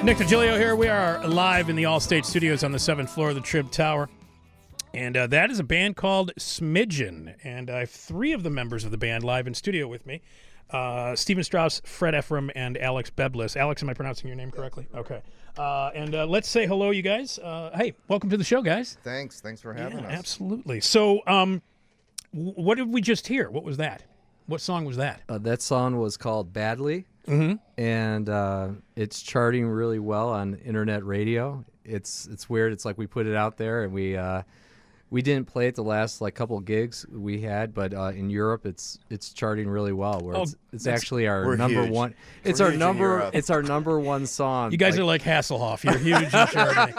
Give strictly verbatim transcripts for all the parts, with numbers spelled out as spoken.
Nick DiGilio here. We are live in the Allstate Studios on the seventh floor of the Trib Tower. And uh, that is a band called Smidgen. And I have three of the members of the band live in studio with me. Uh, Stephen Strauss, Fred Ephraim, and Alex Beblis. Alex, am I pronouncing your name correctly? Okay. Uh, and uh, let's say hello, you guys. Uh, hey, welcome to the show, guys. Thanks. Thanks for having yeah, us. Absolutely. So um, w- what did we just hear? What was that? What song was that? Uh, that song was called Badly, Mm-hmm. and uh, it's charting really well on internet radio. It's it's weird. It's like we put it out there, and we uh, we didn't play it the last like couple of gigs we had, but uh, in Europe, it's it's charting really well. Where Oh, it's, it's actually our we're number huge. one. It's We're our huge in number. Europe. It's our number one song. You guys like, are like Hasselhoff. You're huge in Germany.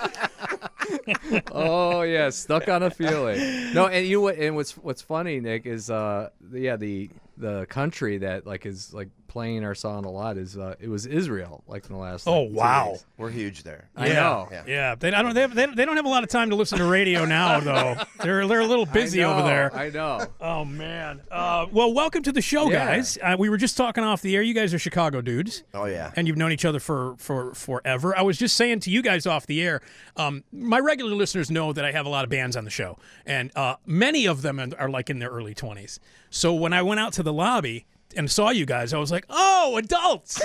Oh yeah, stuck on a feeling. No, and you know what? And what's what's funny, Nick, is uh, yeah, the the country that like is like playing our song a lot is uh, it was Israel, like in the last. Oh, like, two wow. days. We're huge there. I yeah, know. Yeah, Yeah. They, I don't. They, have, they, they don't have a lot of time to listen to radio now, though. They're they're a little busy I know, over there. I know. Oh man. Uh, well, welcome to the show, Yeah. guys. Uh, we were just talking off the air. You guys are Chicago dudes, Oh yeah. and you've known each other for for forever. I was just saying to you guys off the air. Um, my regular listeners know that I have a lot of bands on the show, and uh, many of them are like in their early twenties. So when I went out to the lobby and saw you guys, I was like, "Oh, adults!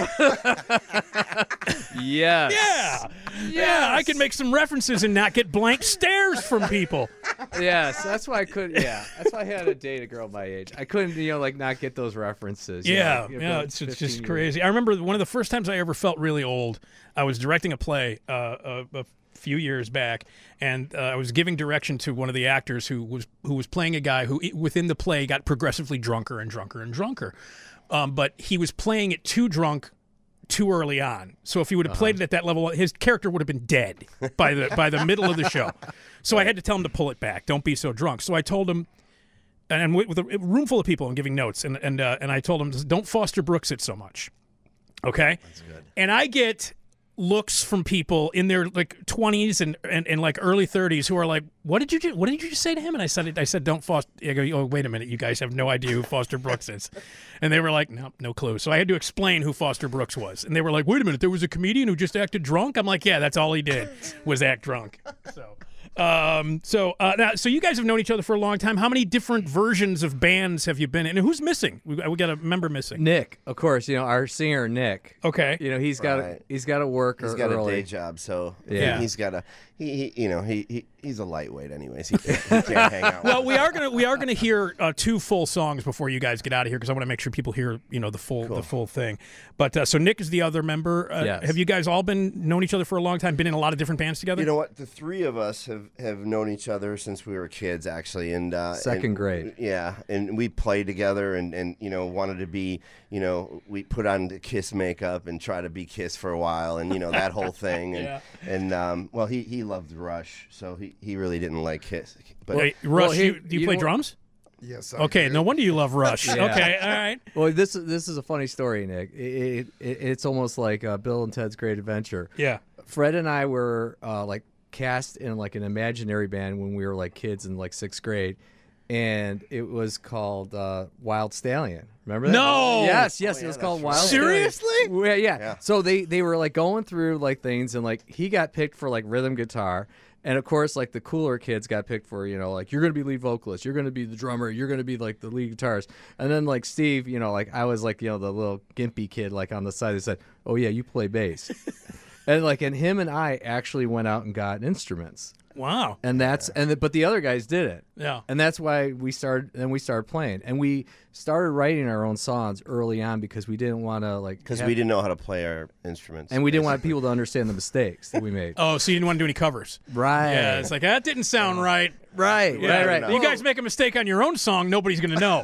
Yes. Yeah, yeah, I can make some references and not get blank stares from people." Yes. That's why I couldn't. Yeah. That's why I had to date a girl my age. I couldn't, you know, like not get those references. you Yeah, know, yeah, about it's, it's fifteen just years. crazy. I remember one of the first times I ever felt really old. I was directing a play uh, a, a few years back, and uh, I was giving direction to one of the actors who was who was playing a guy who, within the play, got progressively drunker and drunker and drunker. Um, but he was playing it too drunk too early on. So if he would have played it at that level, his character would have been dead by the by the middle of the show. So I had to tell him to pull it back. Don't be so drunk. So I told him, and I'm with with a room full of people, I'm giving notes, and and uh, and I told him, don't Foster Brooks it so much. Okay? That's good. And I get looks from people in their like twenties and, and, and like early thirties who are like, what did you do? What did you just say to him? And I said, I said, don't Foster. I go, oh, wait a minute. You guys have no idea who Foster Brooks is. And they were like, no, no clue. So I had to explain who Foster Brooks was. And they were like, wait a minute. There was a comedian who just acted drunk. I'm like, yeah, that's all he did was act drunk. So, um, so, uh, now, so you guys have known each other for a long time. How many different versions of bands have you been in? And who's missing? We, we got a member missing. Nick, of course, you know our singer Nick. Okay. You know he's got Right. he's got to work. He's got early. a day job, so Yeah. he's got a he, he you know he, he he's a lightweight anyways. He can't, he can't hang out. Well, we are gonna we are gonna hear uh, two full songs before you guys get out of here because I want to make sure people hear you know the full the full thing. But uh, so Nick is the other member. Uh, Yes. Have you guys all been known each other for a long time? Been in a lot of different bands together? You know what? The three of us have, have known each other since we were kids, actually, and uh, Second and- grade. Yeah, and we played together, and, and you know wanted to be, you know, we put on the Kiss makeup and try to be Kiss for a while, and you know that whole thing, and Yeah. and um, well, he he loved Rush, so he, he really didn't like Kiss, but Wait, Rush, well, he- you, do you, you play know- drums? Yes. I Okay, do. no wonder you love Rush. Yeah. Okay, all right. Well, this this is a funny story, Nick. It, it, it, it's almost like uh, Bill and Ted's Great Adventure. Yeah. Fred and I were uh, like cast in like an imaginary band when we were like kids in like sixth grade, and it was called uh, Wild Stallion. Remember that? No! Yes, yes, Oh, it yeah, was that's called right. Wild. Seriously? Stallion. Yeah, yeah. Yeah. So they they were like going through like things, and like he got picked for like rhythm guitar. And of course, like the cooler kids got picked for, you know, like you're gonna be lead vocalist, you're gonna be the drummer, you're gonna be like the lead guitarist. And then like Steve, you know, like I was like, you know, the little gimpy kid like on the side that said, "Oh yeah, you play bass." And like, and him and I actually went out and got instruments, Wow. and that's and the, but the other guys didn't. Yeah. And that's why we started. Then we started playing, and we started writing our own songs early on because we didn't want to like because have- we didn't know how to play our instruments, and we didn't want people to understand the mistakes that we made. Oh, so you didn't want to do any covers? Right. Yeah. It's like that didn't sound right. right. Yeah, Right. Right. You guys make a mistake on your own song, nobody's gonna know.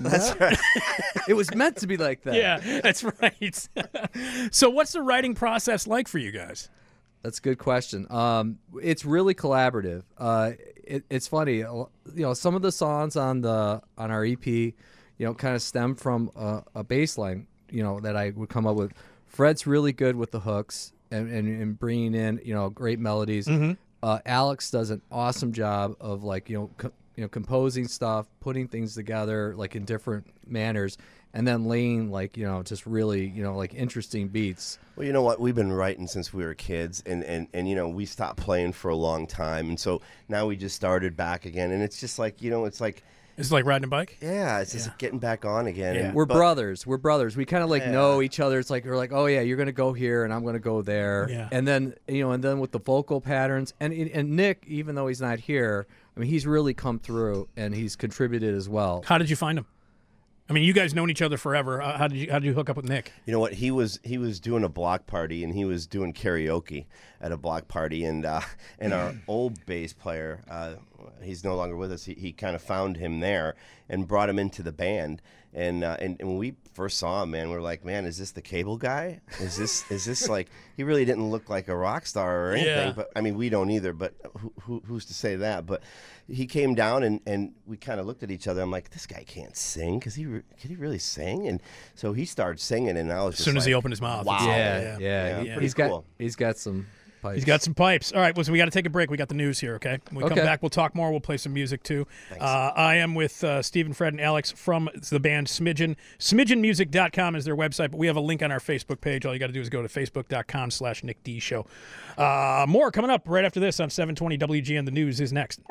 It was meant to be like that. Yeah, that's right. So, what's the writing process like for you guys? That's a good question. Um, it's really collaborative. Uh, it, it's funny, uh, you know, some of the songs on the on our E P, you know, kind of stem from a, a bass line, you know, that I would come up with. Fred's really good with the hooks and, and, and bringing in, you know, great melodies. Mm-hmm. Uh, Alex does an awesome job of like, you know, co- you know, composing stuff, putting things together like in different manners. and then laying like you know just really you know like interesting beats. Well, you know what? We've been writing since we were kids, and, and, and you know, we stopped playing for a long time, and so now we just started back again, and it's just like, you know, it's like, It's like riding a bike. yeah, it's just Yeah. getting back on again. Yeah. And, We're but- brothers. We're brothers. We kind of like Yeah. know each other. It's like we're like, oh yeah, you're gonna go here, and I'm gonna go there. Yeah. And then you know, and then with the vocal patterns, and and Nick, even though he's not here, I mean, he's really come through, and he's contributed as well. How did you find him? I mean, you guys known each other forever. Uh, How did you How did you hook up with Nick? You know what? He was he was doing a block party, and he was doing karaoke at a block party, and uh, and our old bass player, uh, he's no longer with us. He, he kind of found him there and brought him into the band. And, uh, and and when we first saw him, man, we were like, man, is this the Cable Guy? Is this is this like he really didn't look like a rock star or anything? Yeah. But I mean, we don't either. But who, who who's to say that? But he came down and, and we kind of looked at each other. I'm like, this guy can't sing. Cause he re- can he really sing? And so he started singing, and I was As just soon as he like, opened his mouth. wow. it's- Yeah, yeah. yeah. Yeah, He, pretty he's got cool. he's got some pipes. He's got some pipes. All right, well, so we got to take a break. We got the news here, okay? When we come Okay. back, we'll talk more. We'll play some music, too. Uh, I am with uh, Stephen, Fred, and Alex from the band Smidgen. Smidgen Music dot com is their website, but we have a link on our Facebook page. All you got to do is go to Facebook.com slash Nick D Show. Uh, more coming up right after this on seven twenty W G N. The news is next.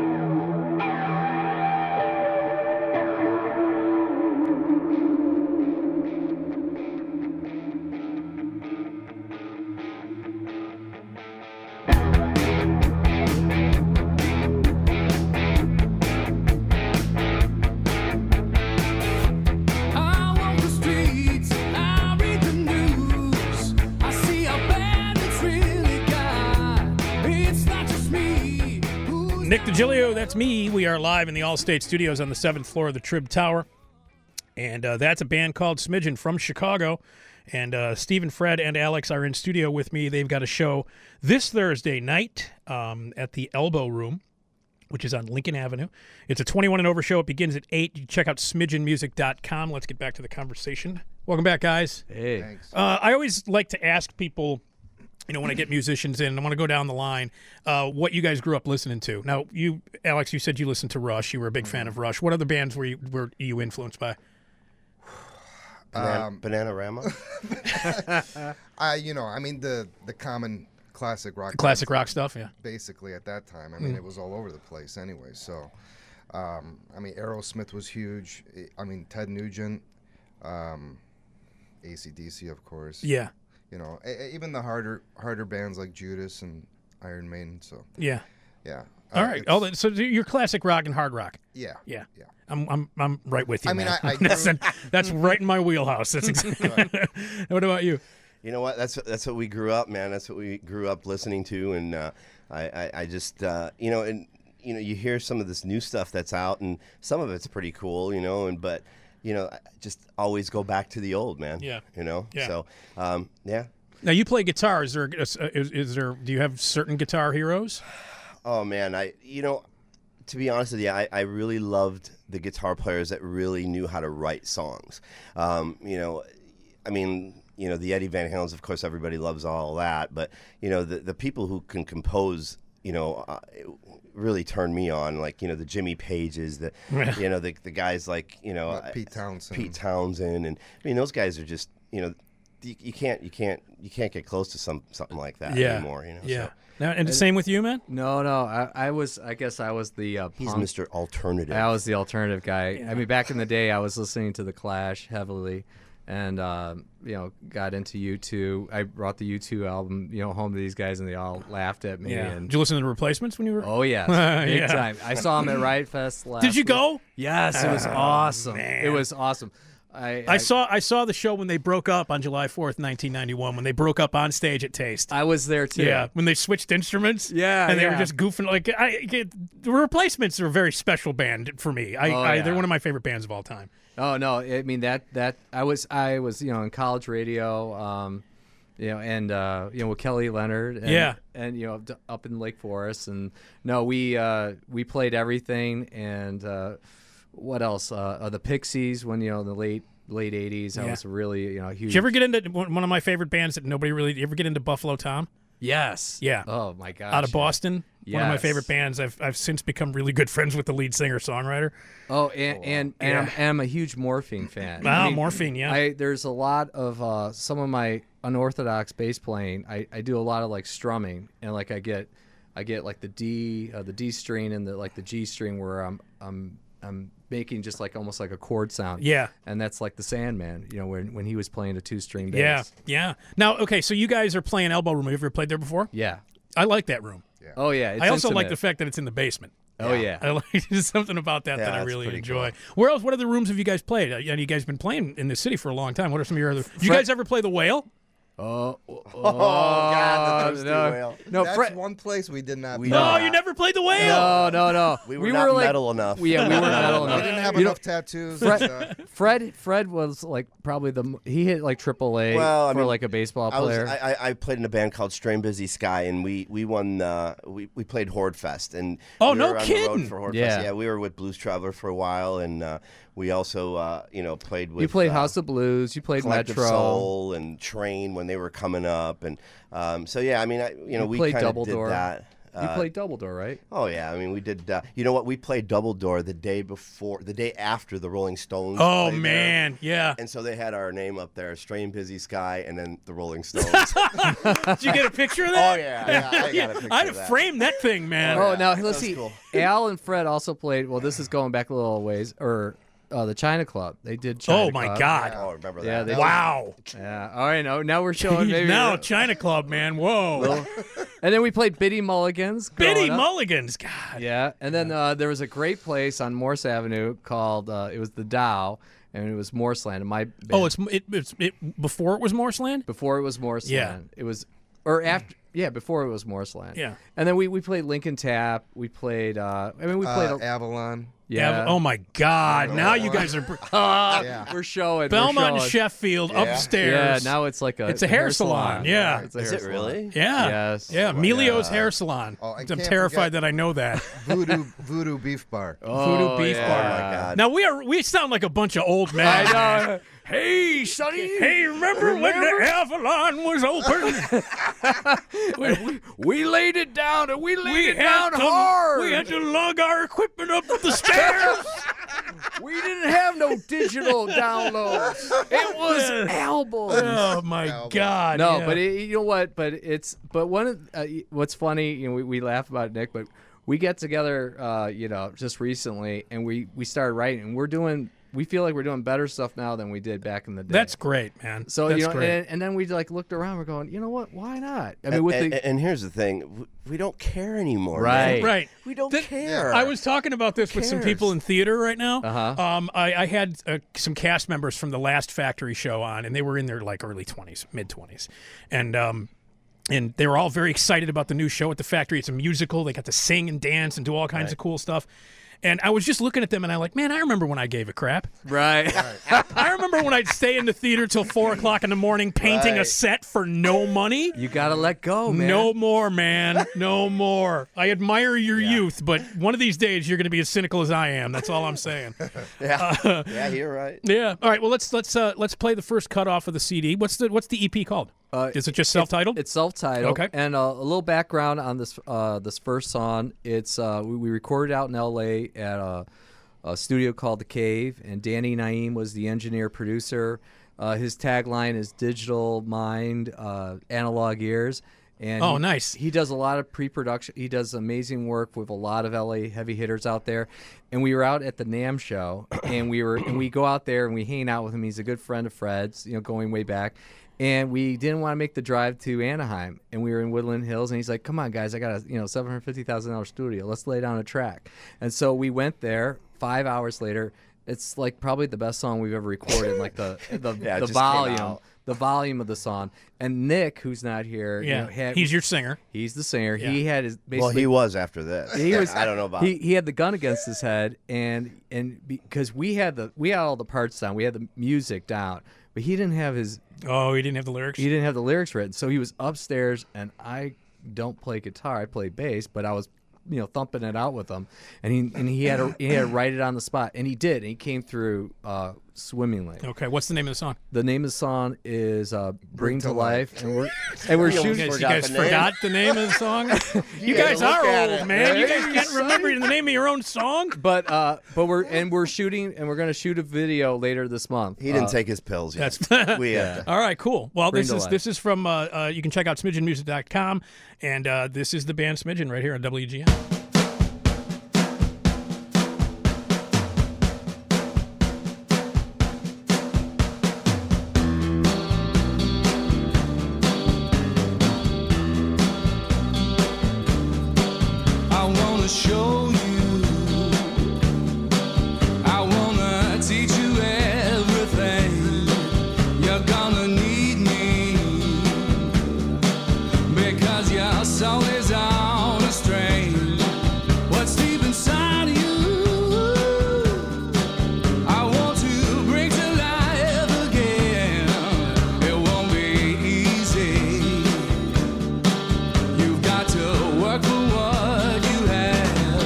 I walk the streets, I read the news, I see how bad it's really got. It's not just me who's Nick DiGilio, that's me. We are live in the Allstate Studios on the seventh floor of the Trib Tower. And uh, that's a band called Smidgen from Chicago. And uh, Stephen, Fred, and Alex are in studio with me. They've got a show this Thursday night um, at the Elbow Room, which is on Lincoln Avenue. It's a twenty-one and over show. It begins at eight. You can check out Smidgen Music dot com. Let's get back to the conversation. Welcome back, guys. Hey, Uh, I always like to ask people, you know, when I get musicians in, I want to go down the line, uh, what you guys grew up listening to. Now, you, Alex, you said you listened to Rush. You were a big fan of Rush. What other bands were you were you influenced by? Banana, Um, Bananarama? I, you know, I mean the the common classic rock, Classic bands, rock stuff, yeah. basically at that time. I mean, it was all over the place anyway. So, um, I mean, Aerosmith was huge. I mean, Ted Nugent, um, A C D C, of course. Yeah, You know, a- a- even the harder harder bands like Judas and Iron Maiden. So, yeah. yeah. All Uh, right. it's- All that, so you're classic rock and hard rock. Yeah. Yeah. Yeah. I'm I'm I'm right with you. I mean, man. I- I that's, grew- that's right in my wheelhouse. That's exactly. What about you? You know what? That's that's what we grew up, man. That's what we grew up listening to, and uh, I, I I just uh, you know, and you know, you hear some of this new stuff that's out, and some of it's pretty cool, you know, and but you know, I just always go back to the old, man. Yeah. You know. Yeah. So um, yeah. Now you play guitar. Is there is, is there? Do you have certain guitar heroes? Oh man, I you know, to be honest with you, I, I really loved the guitar players that really knew how to write songs. Um, you know, I mean, you know, the Eddie Van Halens, of course, everybody loves all that, but you know, the the people who can compose, you know, uh, really turned me on. Like you know, the Jimmy Pages, the you know, the the guys like you know, Uh, Pete Townsend. Pete Townsend, and I mean, those guys are just you know. You, you can't, you can't, you can't get close to some something like that Yeah. anymore. You know, Yeah. So Now, and the same with you, man. no, no. I, I was. I guess I was the. Uh, he's punk. Mister Alternative. I was the alternative guy. I mean, back in the day, I was listening to the Clash heavily, and um, you know, got into U two. I brought the U two album, you know, home to these guys, and they all laughed at me. Yeah. And Did you listen to the Replacements when you were? oh yes, big Yeah. time. I saw them at Riot Fest last. Did you week. go? Yes, it was awesome. man. It was awesome. I, I saw I saw the show when they broke up on July fourth, nineteen ninety-one. When they broke up on stage at Taste. I was there too. Yeah, when they switched instruments. Yeah, and they were yeah. just goofing. Like I, get, the Replacements are a very special band for me. I, Oh, I yeah. they're one of my favorite bands of all time. Oh no, I mean that that I was I was you know in college radio, um, you know, and uh, you know with Kelly Leonard. And, Yeah. And you know d- up in Lake Forest, and no, we uh, we played everything, and uh, what else? Uh, uh, the Pixies when you know in the late late eighties. I Yeah. was really you know huge. Did you ever get into one one of my favorite bands that nobody really? You ever get into Buffalo Tom? Yes. Yeah. Oh my gosh. Out of Boston. One of my Yes. favorite bands. I've I've since become really good friends with the lead singer songwriter. Oh, and and, and, Yeah. I'm, and I'm a huge Morphine fan. Wow, I mean, Morphine, yeah. I there's a lot of uh, some of my unorthodox bass playing. I, I do a lot of like strumming, and like I get I get like the D uh, the D string and the like the G string where I'm I'm I'm making just like almost like a chord sound. Yeah. And that's like the Sandman, you know, when when he was playing a two string bass. Yeah, yeah. Now, okay, so you guys are playing Elbow Room. Have you ever played there before? Yeah. I like that room. Oh yeah. It's I also like intimate. the fact that it's in the basement. Oh yeah. I like there's something about that Yeah, that I that's really pretty enjoy. cool. Where else? What other rooms have you guys played? Uh, and you guys been playing in the city for a long time. What are some of your other? You Fred- guys ever play the Whale? Oh, oh, God, the thirsty no, whale. no, That's Fred. one place we did not. We- play. No, Yeah. you never played the Whale. No, no, no. We were not like, metal enough. we- Yeah, we weren't metal We enough. didn't have You know, enough tattoos. Fred, and stuff. Fred, Fred was like probably the m- he hit like triple A Well, I for mean, like a baseball I was player. I, I I played in a band called Strain Busy Sky, and we we won uh, we we played Horde Fest, and Oh, we no were on kidding. the road for Horde Yeah. Fest. Yeah, we were with Blues Traveler for a while, and uh, we also uh, you know played with you played uh, House of Blues. You played Collective Metro. Soul and Train when they were coming up, and um, so yeah, I mean I, you know You we played kind of Double did Door. that. You Uh, played Double Door, right? Oh yeah, I mean we did. Uh, you know what? We played Double Door the day before, the day after the Rolling Stones. Oh played there. man, yeah. And so they had our name up there, Strain Busy Sky, and then the Rolling Stones. Did you get a picture of that? Oh, yeah, yeah, I got a picture I'd of that. frame that thing, man. Oh, yeah, now that let's was see. cool. Al and Fred also played. Well, this is going back a little ways, or uh, the China Club. They did. China Oh, my Club. God. Oh, remember Yeah, that? they- Wow. Yeah. All right. No. Now we're showing maybe. now China Club, man. Whoa. And then we played Biddy Mulligans. Biddy growing up. Mulligans. God. Yeah, and then uh, there was a great place on Morse Avenue called uh, it was the Dow, and it was Morseland. And my band, Oh, it's it, it's it before it was Morseland. before it was Morseland. Yeah. It was or after. Yeah, before it was Morseland. Yeah. And then we, we played Lincoln Tap. We played. Uh, I mean, we played. Uh, a, Yeah. Avalon. yeah. Oh my God. Now you guys are br- Yeah. We're showing Belmont we're and showing. Sheffield Yeah, upstairs. now it's like a. It's a hair salon, yeah. It's a Is hair it salon. really? Yeah. Yes. Yeah. Oh my Melio's God. Hair Salon. Oh, I I'm can't terrified forget- that I know that. Voodoo Voodoo Beef Bar. Oh, Voodoo Beef yeah. Bar. Oh my God. Now we are we sound like a bunch of old men. I man. know. Hey, Sonny. Hey, remember, when the Avalon was open? we, We laid it down, and we laid we it had down to, hard. We had to lug our equipment up the stairs. We didn't have no digital downloads. It was albums. Oh my Album. God! No, yeah. but it, you know what? But it's but one of uh, what's funny. You know, we, we laugh about it, Nick, but we get together, uh, you know, just recently, and we we started writing, and we're doing. We feel like we're doing better stuff now than we did back in the day. that's great, man. so that's you know, great. and, and then we like looked around. We're going, you know what? Why not? I mean, with and, the and here's the thing: w- we don't care anymore. Right. man. right. We don't Th- care. I was talking about this with some cares? people in theater right now. Uh-huh. Um, I, I had uh, some cast members from the last Factory show on, and they were in their like early twenties, mid twenties, and um, and they were all very excited about the new show at the Factory. It's a musical. They got to sing and dance and do all kinds of cool stuff. And I was just looking at them, and I'm like, man, I remember when I gave a crap. right. I remember when I'd stay in the theater till four o'clock in the morning painting a Right. set for no money. You gotta let go, man. No more, man. No more. I admire your youth, but one of these days you're going to be as cynical as I am. That's all I'm saying. yeah, yeah, you're right. Yeah. All right. Well, let's let's uh, let's play the first cut off of the C D. What's the what's the E P called? Uh, Is it just self-titled? It's self-titled. Okay. And uh, a little background on this uh, this first song. It's uh, we, we recorded out in L A at a, a studio called The Cave, and Danny Naim was the engineer producer. Uh, his tagline is "Digital Mind, uh, Analog Ears." And Oh, he- nice. He does a lot of pre-production. He does amazing work with a lot of L A heavy hitters out there. And we were out at the NAMM show, and we were and we go out there and we hang out with him. He's a good friend of Fred's, you know, going way back. And we didn't want to make the drive to Anaheim, and we were in Woodland Hills. And he's like, "Come on, guys, I got a you know seven hundred fifty thousand dollar studio. Let's lay down a track." And so we went there. Five hours later, it's like probably the best song we've ever recorded. Like the the, Yeah, it the just came volume, out. the volume of the song. And Nick, who's not here, you yeah. know, had, He's your singer. he's the singer. Yeah. He had his basically Well, he was after this. he was. I don't know about. He he had the gun against his head, and and because we had the we had all the parts down, we had the music down, but he didn't have his Oh, he didn't have the lyrics. he didn't have the lyrics written. So he was upstairs, and I don't play guitar. I play bass, but I was you know thumping it out with him, and he and he had to, he had to write it on the spot, and he did. And he came through uh, swimming lane. Okay, what's the name of the song? The name of the song is uh, "Bring, to to Life," Life. and we're and we're You You shooting. guys, you Forgot guys the name. forgot the name of the song? you Yeah, guys look are at old, it. man. You Hey, guys can't remember the name of your own song? But uh, but we're and we're shooting and we're gonna shoot a video later this month. He didn't Uh, take his pills yet. That's we have to- All right, cool. Well, Bring this to is life. this is from uh, uh, you can check out smidgen music dot com, and uh, this is the band Smidgen right here on W G N. I wanna show you. I wanna teach you everything. You're gonna need me because your soul is on a string. What's deep inside of you? I want to bring to life again. It won't be easy. You've got to work for what you have.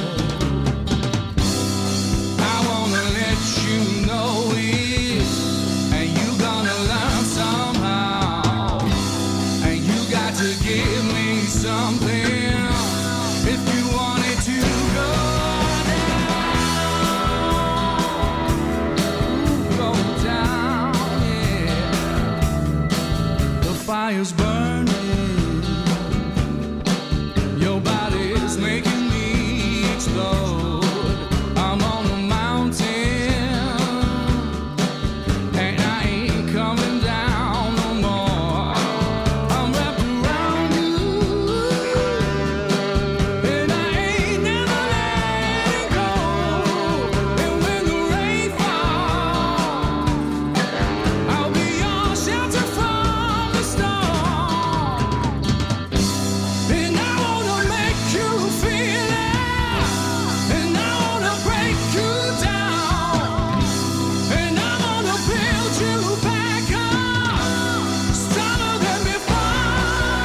I wanna let you know it, and you gonna learn somehow. And you got to give me something if you want it to go down. Go down, yeah. The fire's burning. Your body's making me explode. I'm on a mountain, and I ain't coming down no more. I'm wrapped around you, and I ain't never letting go. And when the rain falls, I'll be your shelter from the storm. And I wanna make you feel it, and I wanna break you down, and I wanna build you back up, stronger than before.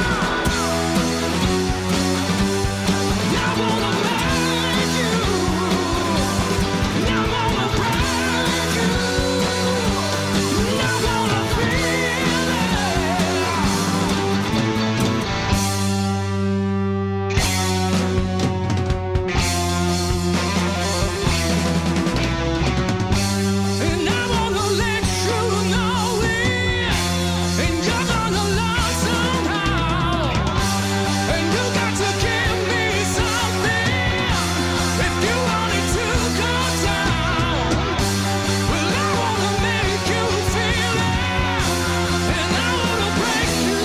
I wanna make you, and I wanna break you, and I wanna feel it. And I wanna let you know it, and you're gonna learn somehow. And you got to give me something if you want it to go down. Well, I wanna make you feel it, and I wanna break you.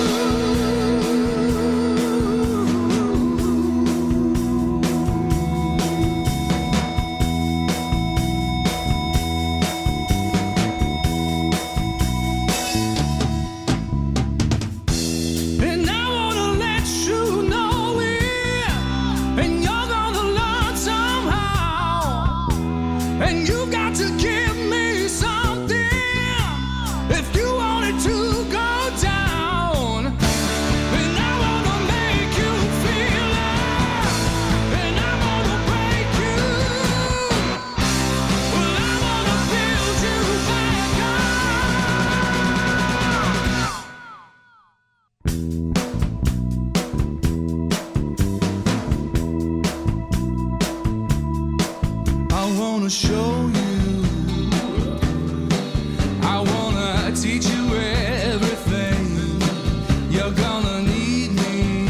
And I wanna let you know it, and you're gonna learn somehow. And you got to give me something if you want it to go down. And I wanna make you feel it, and I wanna break you. Well, I wanna build you back up. I wanna show you. I wanna teach you everything. You're gonna need me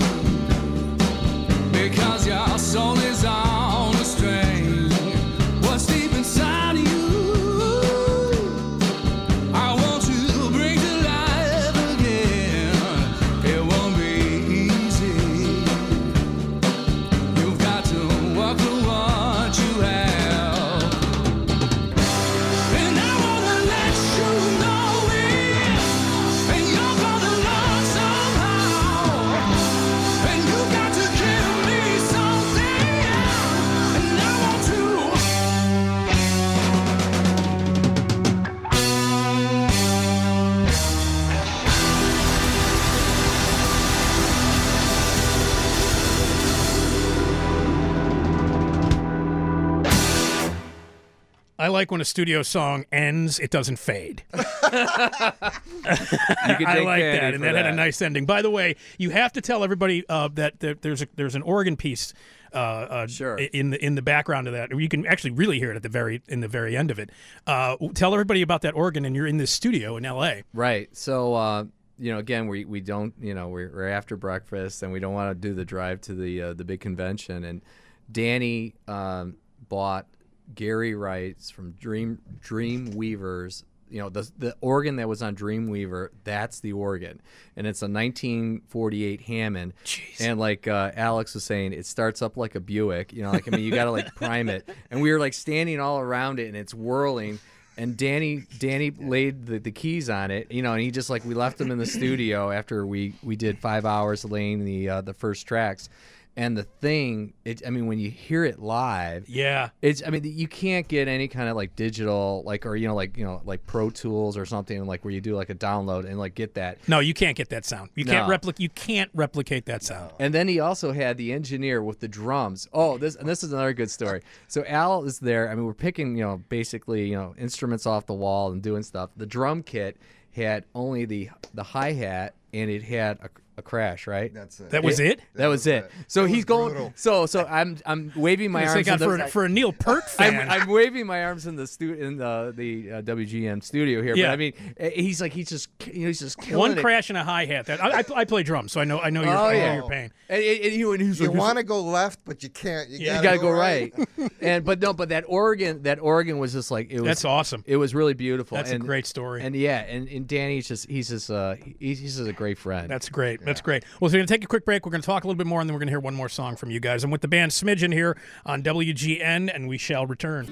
because your soul is on a string. What's deep inside of you? I want to bring to life again. It won't be easy. You've got to work for what you have. I like when a studio song ends, it doesn't fade. You can I take like candy that, for and that, had a nice ending. By the way, you have to tell everybody uh, that there, there's a, there's an organ piece uh, uh, Sure. in the in the background of that. You can actually really hear it at the very in the very end of it. Uh, tell everybody about that organ, and you're in this studio in L A. Right. So, uh, you know, again, we, we don't, you know, we're, we're after breakfast and we don't want to do the drive to the uh, the big convention. And Danny um, bought Gary Wright's from Dream Dream Weavers. You know, the the organ that was on Dreamweaver, that's the organ, and it's a nineteen forty-eight Hammond. Jeez. And like uh, Alex was saying, it starts up like a Buick. You know, like I mean, you got to like prime it. And we were like standing all around it, and it's whirling. And Danny Danny laid the, the keys on it, you know, and he just like we left him in the studio after we, we did five hours laying the uh, the first tracks. And the thing, it, I mean, when you hear it live, Yeah. it's, I mean, you can't get any kind of like digital, like, or, you know, like, you know, like Pro Tools or something, like where you do like a download and like get that. No, you can't get that sound. You can't No. replicate. You can't replicate that sound. And then he also had the engineer with the drums. Oh, this and this is another good story. So Al is there. I mean, we're picking, you know, basically, you know, instruments off the wall and doing stuff. The drum kit had only the the hi-hat and it had a, a crash, right? That's it. That was it. That was it. So It he's was going. brutal. So so I'm I'm waving my Thank arms. God in the, for, for a Neil Peart fan. I'm, I'm waving my arms in the stu- in the the uh, W G M studio here. Yeah. But I mean, eh, he's like he's just you know, he's just killing One it. crash and a hi hat. That I, I, I play drums, so I know I know your, Oh I know yeah, your pain. And, and, and, you, and he's You like, want to go left, but you can't. You, Yeah. you gotta, gotta go right. And but no, but that organ, that organ was just like it was. That's awesome. It was really beautiful. That's and, a great story. And yeah, and, and Danny's just he's just uh he's, he's just a great friend. That's great. That's great. Well, so we're going to take a quick break. We're going to talk a little bit more, and then we're going to hear one more song from you guys. I'm with the band Smidgen here on W G N, and we shall return.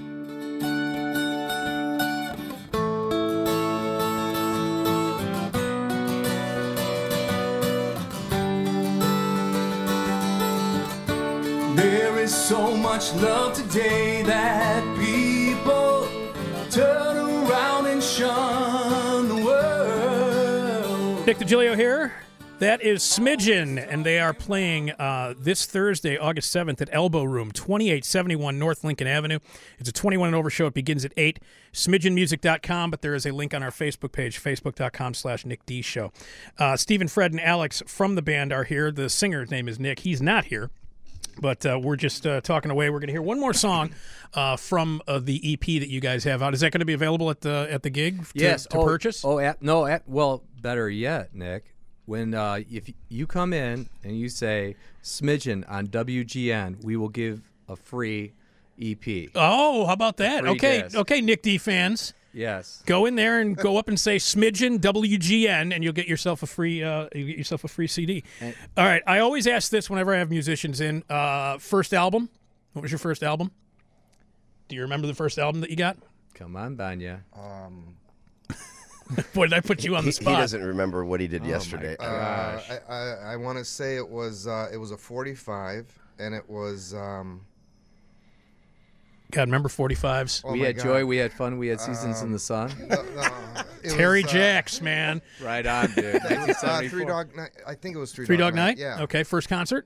There is so much love today that people turn around and shun the world. Nick DiGilio here. That is Smidgen, and they are playing uh, this Thursday, August seventh, at Elbow Room, twenty-eight seventy-one North Lincoln Avenue. It's a twenty-one and over show. It begins at eight. smidgen music dot com, but there is a link on our Facebook page, facebook.com slash Nick D Show. Uh, Stephen, Fred, and Alex from the band are here. The singer's name is Nick. He's not here. But uh, we're just uh, talking away. We're going to hear one more song uh, from uh, the E P that you guys have out. Is that going to be available at the at the gig to, yes to oh, purchase? Oh at, no, at, well better yet, Nick. When uh, if you come in and you say Smidgen on W G N, we will give a free E P. Oh, how about that? Free Okay, disc. okay, Nick D fans. Yes. Go in there and go up and say Smidgen W G N, and you'll get yourself a free uh, you get yourself a free C D. And- All right, I always ask this whenever I have musicians in. Uh, first album. What was your first album? Do you remember the first album that you got? Come on, Banya. Um, Boy, did I put you on He, the he spot? doesn't remember what he Oh did yesterday. uh, I, I, I want to say it was uh, it was a forty-five, and it was. Um, God, remember forty-fives? oh we my had God. joy, we had fun, we had seasons in the sun. No, no, it Terry was, uh, Jacks, man. Right on, dude. It was, uh, nineteen seventy-four. Three Dog Night. I think it was Three, Three Dog Night? Yeah. Okay, first concert?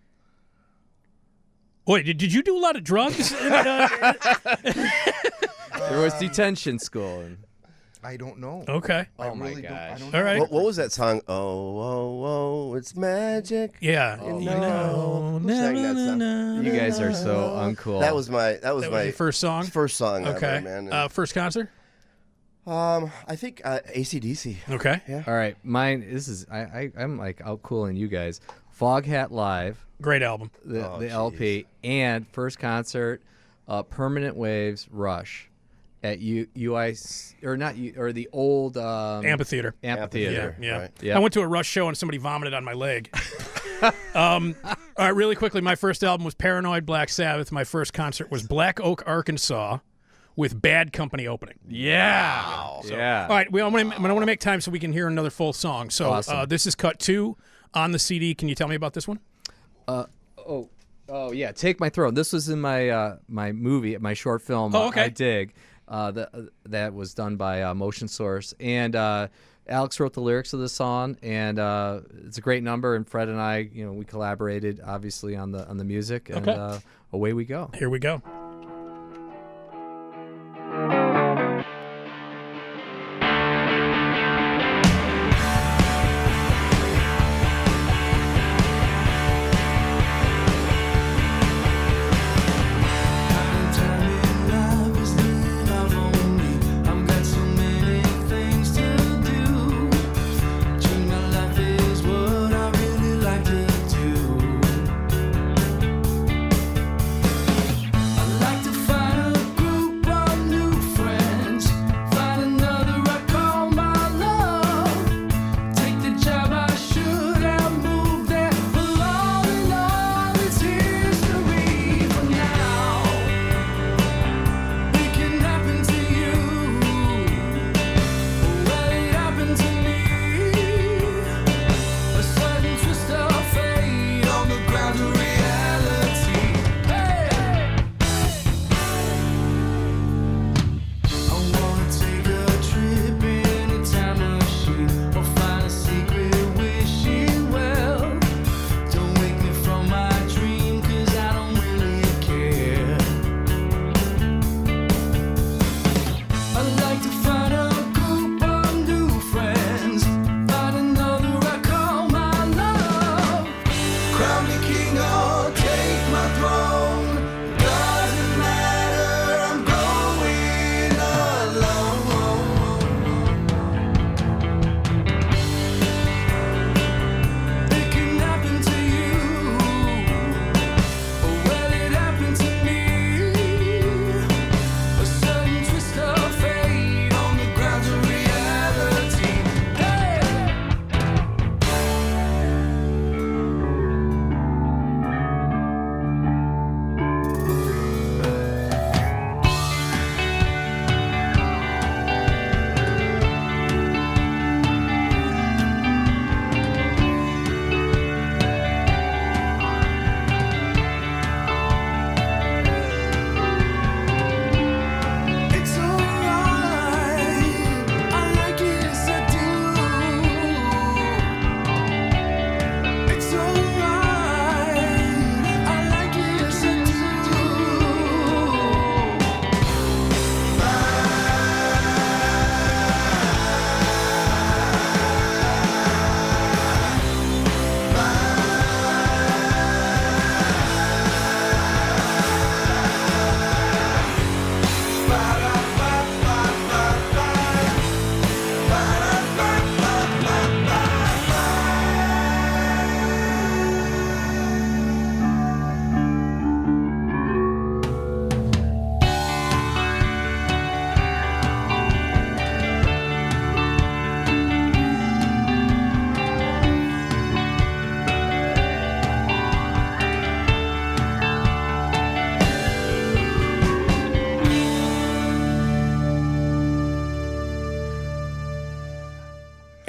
Wait, did, did you do a lot of drugs? Uh, There was detention school. And, I don't know. okay. I Oh my really don't. I gosh. don't All know. right. What, what was that song? Oh, oh, oh, it's magic. Yeah. You You know. know. Who sang that song? you guys are so uncool. That was my that was That was my your first song? first song Okay. ever, man. And, Uh, first concert? um, I think uh, A C D C. Okay. All right, mine. This is I, I I'm like outcooling you guys. Foghat Live, Great album. the Oh, the L P, and first concert, uh, Permanent Waves, Rush, at U UIC or not U, or the old um, Amphitheater. amphitheater. Yeah, yeah. Right. Yeah. I went to a Rush show and somebody vomited on my leg. um, all right, really quickly, my first album was Paranoid Black Sabbath. My first concert was Black Oak, Arkansas, with Bad Company opening. Yeah. So, Yeah. All right, we, I want to make time so we can hear another full song. So Awesome. uh, this is cut two on the C D. Can you tell me about this one? Oh, oh yeah. Take My Throne. This was in my uh, my movie, my short film. Oh, uh, okay. I dig. Uh, that that was done by uh, Motion Source, and uh, Alex wrote the lyrics of the song, and uh, it's a great number. And Fred and I, you know, we collaborated obviously on the on the music, and Okay. uh, away we go. Here we go.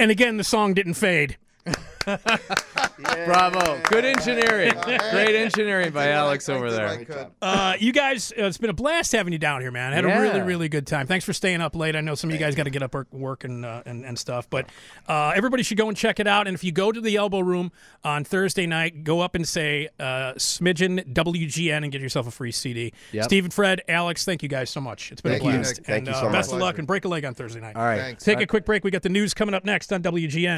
And again, the song didn't fade. Bravo. Good engineering. Great engineering by I did what Alex I- I over did what there. I could. Uh, you guys, uh, it's been a blast having you down here, man. I had Yeah. a really, really good time. Thanks for staying up late. I know some of you guys got to get up work, work and, uh, and and stuff, but uh, everybody should go and check it out. And if you go to the Elbow Room on Thursday night, go up and say uh, Smidgen W G N and get yourself a free C D. Yep. Steve and Fred, Alex, thank you guys so much. It's been Thank a you, blast. Nick. Thank and you uh, so best much. of luck and break a leg on Thursday night. All right. Thanks. Take a quick break. We got the news coming up next on W G N.